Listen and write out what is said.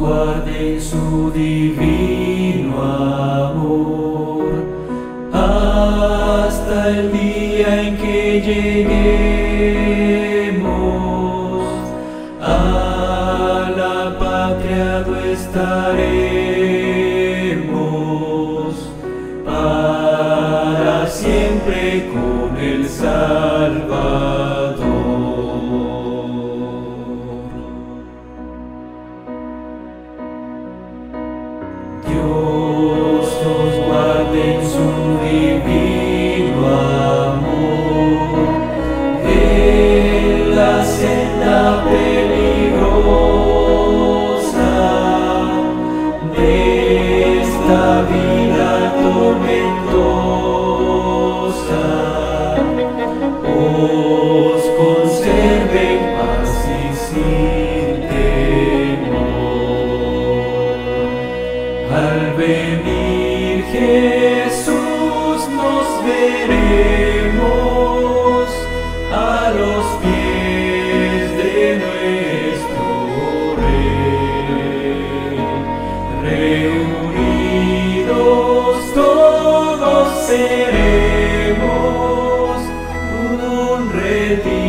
guarde en su divino amor, hasta el día en que lleguemos a la patria donde estaremos para siempre con el Salvador. Dios nos guarde en su divino amor, en la senda peligrosa de esta vida tormentosa, os conserve en paz y sin temor. Al venir Jesús nos veremos a los pies de nuestro Rey. Reunidos todos seremos un redil.